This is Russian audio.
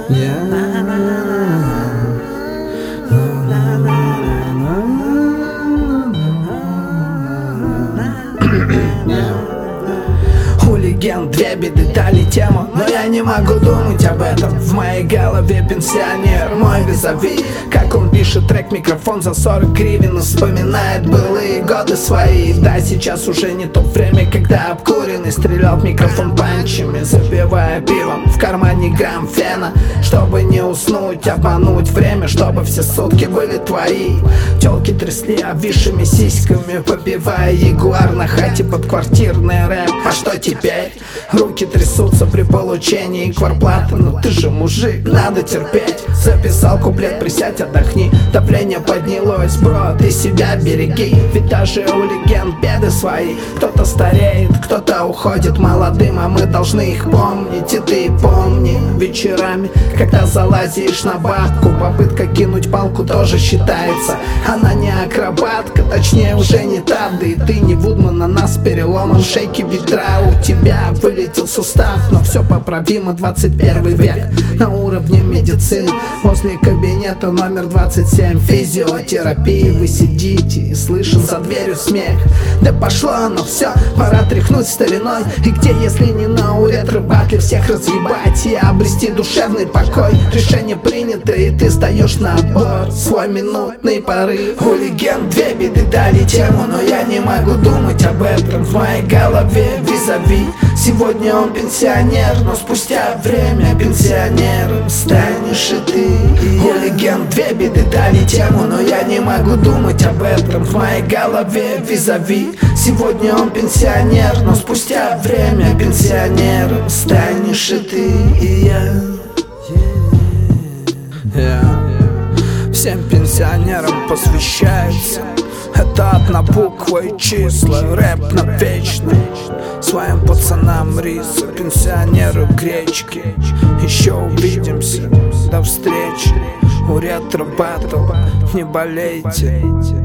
У легенд две беды дали тему, но я не могу думать об этом. В моей голове пенсионер, мой визави. Как он пишет трек, микрофон за 40 гривен, вспоминает былые годы свои. Да, сейчас уже не то время, когда обкуренный стрелял в микрофон панчами, запивая пивом. В кармане грамм фена, чтобы не уснуть, обмануть время, чтобы все сутки были твои. Телки трясли обвисшими сиськами, попивая ягуар на хате под квартирный рэп. А что теперь? Руки трясутся при получении кварплаты. Но ты же мужик, надо терпеть. Записал куплет, присядь, отдохни. Давление поднялось, бро, ты себя береги. Ведь даже у легенд беды свои. Кто-то стареет, кто-то уходит молодым, а мы должны их помнить. И ты помни, вечерами, когда залазишь на бабку, попытка кинуть палку тоже считается. Она не акробатка, точнее уже не та. Да и ты не Вудман, а нас переломан шейки бедра. У тебя вылетел сустав, но все поправимо, 21 век. На уровне медицины, возле кабинета номер 27 физиотерапии. Вы сидите и слышен за дверью смех. Да пошло оно все, пора тряхнуть стариной. И где, если не на уретро-батле, всех разъебать и обрести душевный покой. Решение принято, и ты сдаешь на отбор свой минутный порыв. У легенд две беды дали тему, но я не могу думать об этом. В моей голове визави. Сегодня он пенсионер, но спустя время пенсионером станешь и ты. У легенд две беды дали тему, но я не могу думать об этом. В моей голове визави. Сегодня он пенсионер, но спустя время пенсионером станешь и ты, и я. Всем пенсионерам посвящается. Это одна буква и числа, рэп навечно. Своим пацанам рисы, пенсионеру гречки. Еще увидимся, до встречи. У ретро батл, не болейте.